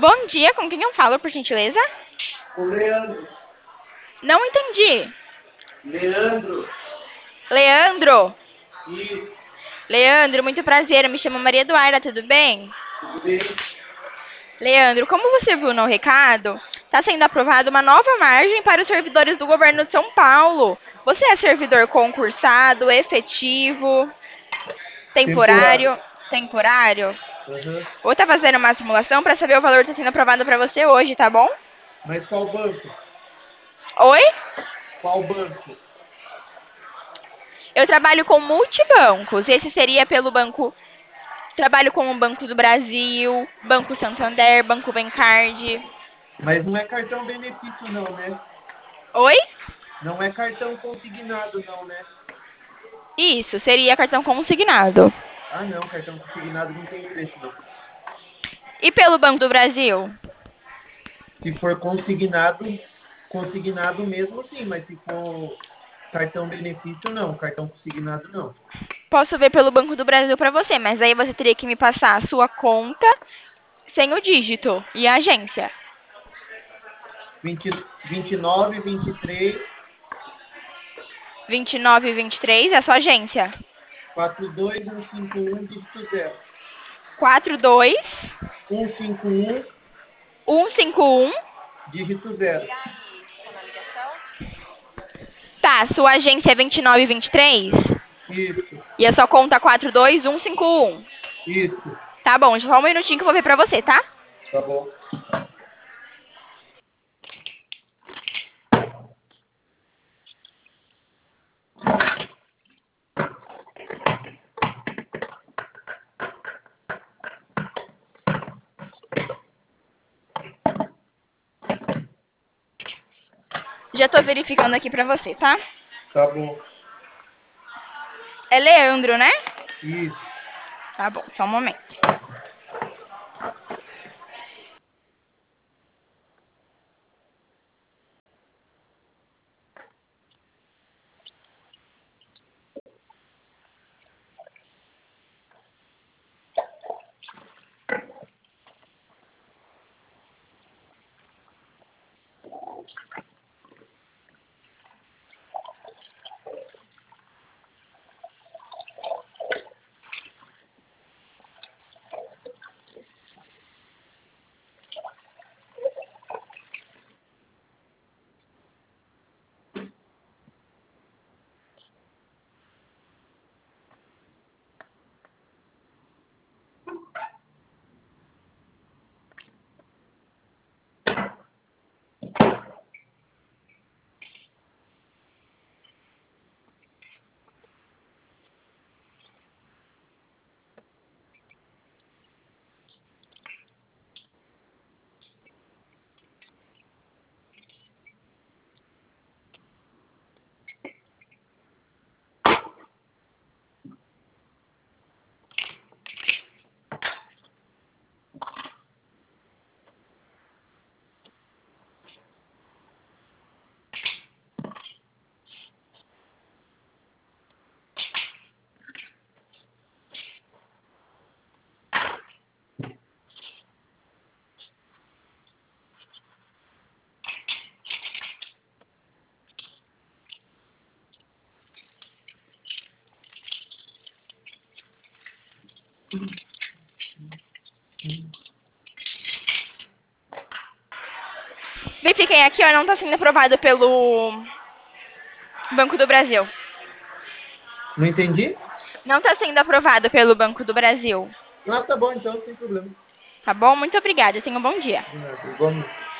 Bom dia, com quem eu falo, por gentileza? O Leandro. Não entendi. Leandro. Leandro. Isso. Leandro, muito prazer. Eu me chamo Maria Eduarda, tudo bem? Tudo bem? Leandro, como você viu no recado, está sendo aprovada uma nova margem para os servidores do governo de São Paulo. Você é servidor concursado, efetivo, Temporário. temporário? Temporário? Aham. Vou estar fazendo uma simulação para saber o valor que está sendo aprovado para você hoje, tá bom? Mas qual banco? Oi? Qual banco? Eu trabalho com multibancos. Esse seria pelo banco. Trabalho com o Banco do Brasil, Banco Santander, Banco Bancard. Mas não é cartão benefício não, né? Oi? Não é cartão consignado não, né? Isso, seria cartão consignado. Ah não, cartão consignado não tem preço não. E pelo Banco do Brasil? Se for consignado, consignado mesmo sim, mas se for cartão benefício não, cartão consignado não. Posso ver pelo Banco do Brasil para você, mas aí você teria que me passar a sua conta sem o dígito e a agência. 29, 23, 2923 é a sua agência. 42151, dígito 0. 42 151, 151. dígito 0. Tá, sua agência é 2923 Isso, e a sua conta 42151. isso. Tá bom, só um minutinho que eu vou ver pra você, tá? Tá bom. Já tô verificando aqui pra você, tá? Tá bom. É Leandro, né? Isso. Tá bom, só um momento. Verifiquei aqui, ó, não tá sendo aprovado pelo Banco do Brasil. Não entendi? Não tá sendo aprovado pelo Banco do Brasil. Ah, tá bom então, sem problema. Tá bom? Muito obrigada. Tenha um bom dia. De nada, igualmente.